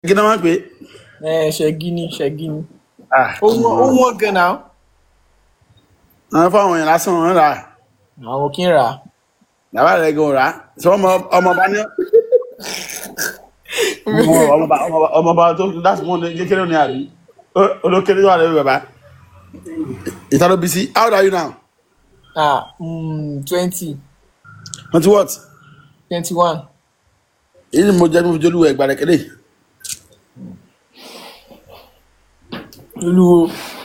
kí ni wọ́n pè é. Ṣẹ́gi ni. Ah, Ó wọ́n gan náà. àwọn fáwọn èèyàn lásán wọn rà á. Àwọn kí ń rà á. bàbá rẹ̀ gan rà á sọ ọmọọba ní ọmọọba tó láti mú kékeré ní àrí olókèrè wà lẹ́yìn bàbá ìtàló bí sí. How old are you now? 20, 20 what? 21. èyí ni mo jẹ́ mi fi jolúwẹ̀ ẹ̀gbà rẹ̀ kéde. Olúwo.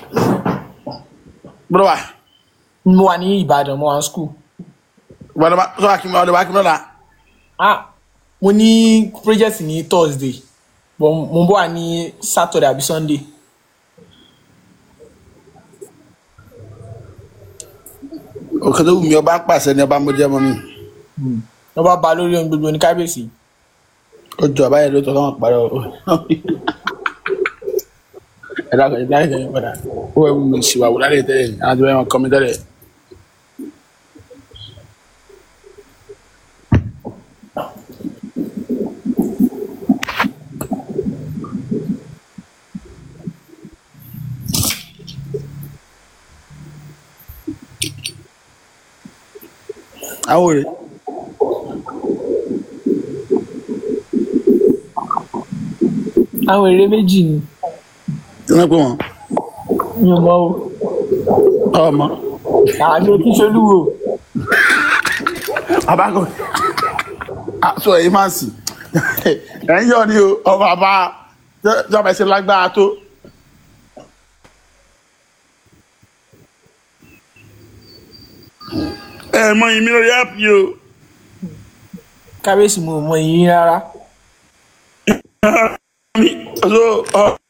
bọ́dọ̀ wà. Mo wà ní Ìbàdàn, mo wà ní school. bọ́dọ̀ wà sọ akínmọ́ ọdọ̀ wà akínmọ́ la. Mo ní project ní Thursday, but mo ń bọ̀ wá ní Saturday àbí Sunday. òkè tó wù mí ọba pàṣẹ ni ọba mo jẹ́ mọ́ mi. Wọ́n bá ba lórí ohun gbogbo ní kábíyèsí. ó jọ àbáyé ló tọ́ lọ́wọ́ parọ́ ẹ̀dá kan ìdá ìdá padà ó wẹ̀ mú ìṣìwà wò lálẹ́ tẹ́lẹ̀ ní àwọn tó bá wọn kọ́ mi tẹ́lẹ̀. àwọn rè Àwọn èrè méjì ni. wọ́n pè wọ́n Mi ò mọ̀ o. ọmọ Àmì òkú ṣolúwo. abáko aṣọ èyí máa sì ẹ̀yìn yọ ni o ọmọ àbá jọba ẹsẹ̀ lágbára tó. ẹ mọ ìmí lórí app yìí o. Kábíyèsí mo mọ ìyín rárá. So,